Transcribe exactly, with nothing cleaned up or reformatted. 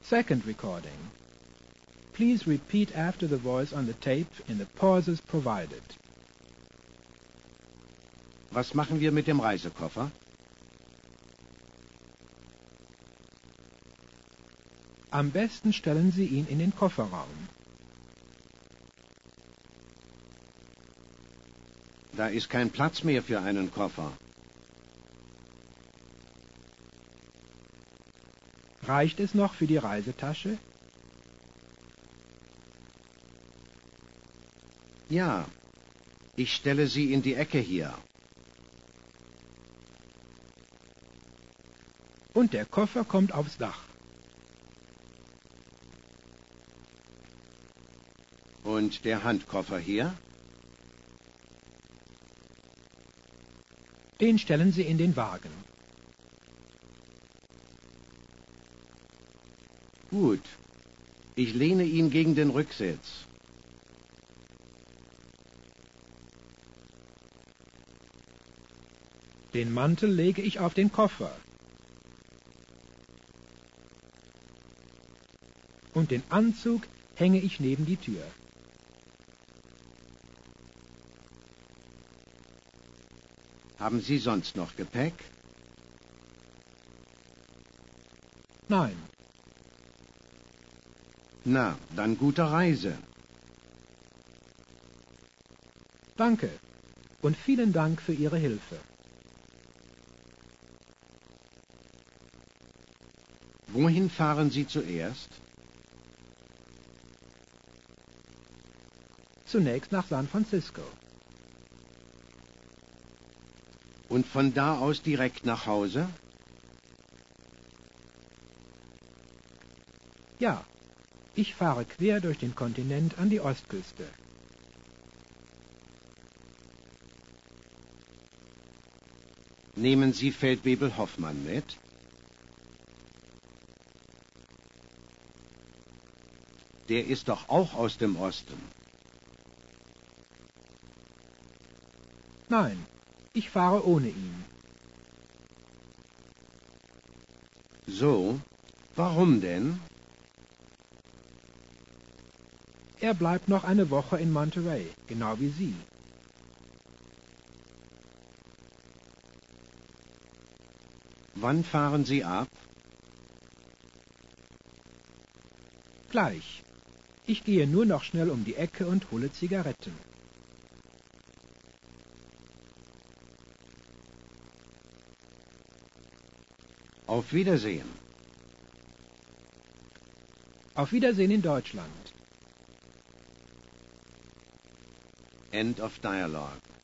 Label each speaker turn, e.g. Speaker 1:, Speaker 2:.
Speaker 1: Second recording. Please repeat after the voice on the tape in the pauses provided.
Speaker 2: Was machen wir mit dem Reisekoffer?
Speaker 1: Am besten stellen Sie ihn in den Kofferraum.
Speaker 2: Da ist kein Platz mehr für einen Koffer.
Speaker 1: Reicht es noch für die Reisetasche?
Speaker 2: Ja, ich stelle sie in die Ecke hier.
Speaker 1: Und der Koffer kommt aufs Dach.
Speaker 2: Und der Handkoffer hier?
Speaker 1: Den stellen Sie in den Wagen.
Speaker 2: Gut. Ich lehne ihn gegen den Rücksitz.
Speaker 1: Den Mantel lege ich auf den Koffer. Und den Anzug hänge ich neben die Tür.
Speaker 2: Haben Sie sonst noch Gepäck?
Speaker 1: Nein.
Speaker 2: Na, dann gute Reise.
Speaker 1: Danke. Und vielen Dank für Ihre Hilfe.
Speaker 2: Wohin fahren Sie zuerst?
Speaker 1: Zunächst nach San Francisco.
Speaker 2: Und von da aus direkt nach Hause?
Speaker 1: Ja, ich fahre quer durch den Kontinent an die Ostküste.
Speaker 2: Nehmen Sie Feldwebel Hoffmann mit? Der ist doch auch aus dem Osten.
Speaker 1: Nein, ich fahre ohne ihn.
Speaker 2: So? Warum denn?
Speaker 1: Er bleibt noch eine Woche in Monterey, genau wie Sie.
Speaker 2: Wann fahren Sie ab?
Speaker 1: Gleich. Ich gehe nur noch schnell um die Ecke und hole Zigaretten.
Speaker 2: Auf Wiedersehen.
Speaker 1: Auf Wiedersehen in Deutschland.
Speaker 2: End of dialogue.